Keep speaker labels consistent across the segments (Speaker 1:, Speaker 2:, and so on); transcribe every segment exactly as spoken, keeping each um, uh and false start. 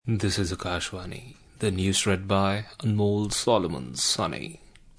Speaker 1: This is Akashvani. The news read by Anmol Solomon Sonny.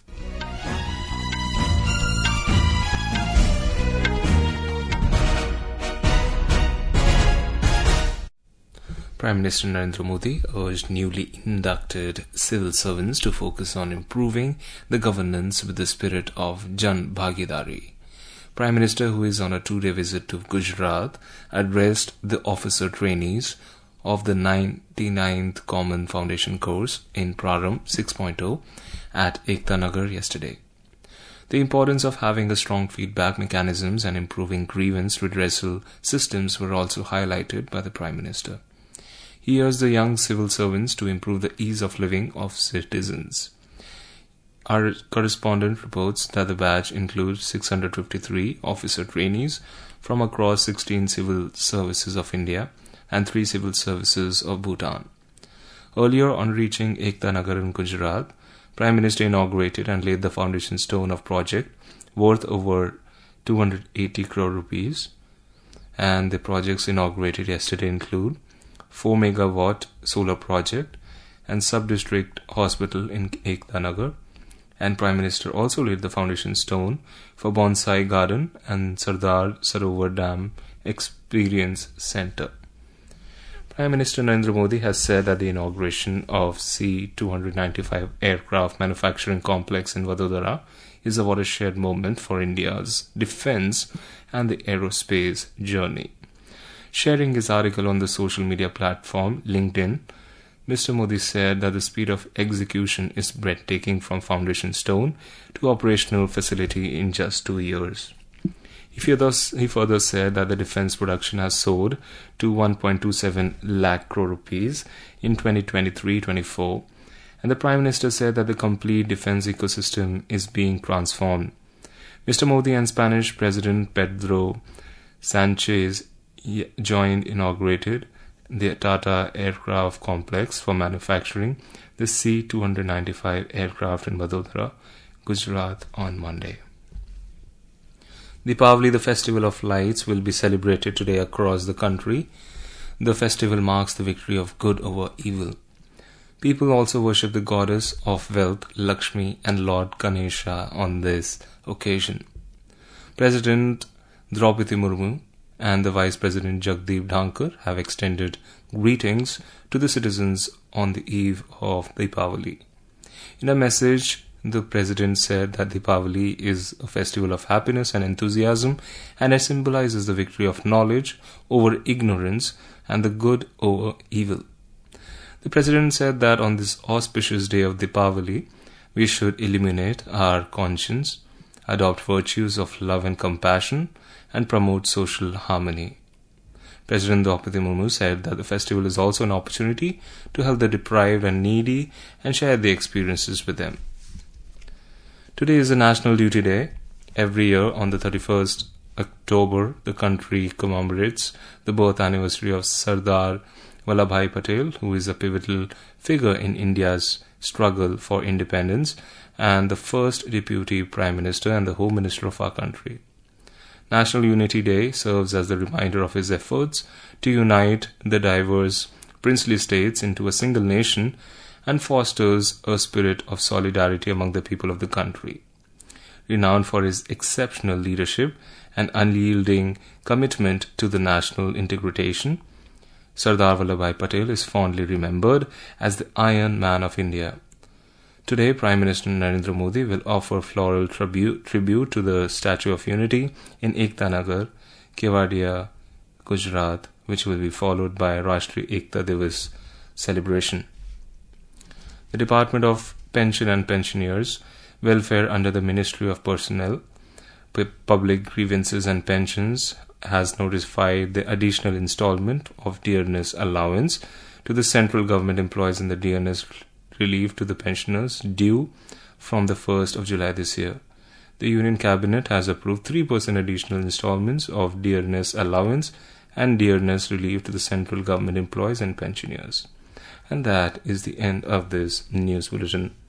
Speaker 1: Prime Minister Narendra Modi urged newly inducted civil servants to focus on improving the governance with the spirit of Jan Bhagidari. Prime Minister, who is on a two-day visit to Gujarat, addressed the officer trainees of the ninety-ninth Common Foundation course in Prarambh six point oh at Ekta Nagar yesterday. The importance of having a strong feedback mechanisms and improving grievance redressal systems were also highlighted by the Prime Minister. He urged the young civil servants to improve the ease of living of citizens. Our correspondent reports that the batch includes six hundred fifty-three officer trainees from across sixteen civil services of India and three civil services of Bhutan. Earlier on reaching Ekta Nagar in Gujarat, Prime Minister inaugurated and laid the foundation stone of project worth over two hundred eighty crore rupees. And the projects inaugurated yesterday include four megawatt solar project and sub-district hospital in Ekta Nagar. And Prime Minister also laid the foundation stone for Bonsai Garden and Sardar Sarovar Dam Experience Centre. Prime Minister Narendra Modi has said that the inauguration of C two ninety-five aircraft manufacturing complex in Vadodara is a watershed moment for India's defence and the aerospace journey. Sharing his article on the social media platform LinkedIn, Mister Modi said that the speed of execution is breathtaking from foundation stone to operational facility in just two years. He further said that the defence production has soared to one point two seven lakh crore rupees in twenty twenty-three twenty-four, and the Prime Minister said that the complete defence ecosystem is being transformed. Mister Modi and Spanish President Pedro Sanchez joined inaugurated the Tata Aircraft Complex for manufacturing the C two ninety-five aircraft in Vadodara, Gujarat on Monday. Deepavali, the festival of lights, will be celebrated today across the country. The festival marks the victory of good over evil. People also worship the goddess of wealth, Lakshmi, and Lord Ganesha on this occasion. President Draupadi Murmu and the Vice President Jagdeep Dhankar have extended greetings to the citizens on the eve of Deepavali. In a message, the President said that Deepavali is a festival of happiness and enthusiasm, and it symbolizes the victory of knowledge over ignorance and the good over evil. The President said that on this auspicious day of Deepavali, we should illuminate our conscience, adopt virtues of love and compassion, and promote social harmony. President Draupadi Murmu said that the festival is also an opportunity to help the deprived and needy and share the experiences with them. Today is a National Duty Day. Every year on the thirty-first October, the country commemorates the birth anniversary of Sardar Vallabhbhai Patel, who is a pivotal figure in India's struggle for independence and the first Deputy Prime Minister and the Home Minister of our country. National Unity Day serves as the reminder of his efforts to unite the diverse princely states into a single nation and fosters a spirit of solidarity among the people of the country. Renowned for his exceptional leadership and unyielding commitment to the national integration, Sardar Vallabhbhai Patel is fondly remembered as the Iron Man of India. Today, Prime Minister Narendra Modi will offer floral tribute, tribute to the Statue of Unity in Ekta Nagar, Kevadia, Gujarat, which will be followed by Rashtriya Ekta Divas celebration. The Department of Pension and Pensioners Welfare under the Ministry of Personnel, Public Grievances and Pensions has notified the additional installment of dearness allowance to the central government employees in the dearness relief to the pensioners due from the first of July this year. The Union Cabinet has approved three percent additional installments of dearness allowance and dearness relief to the central government employees and pensioners. And that is the end of this news bulletin.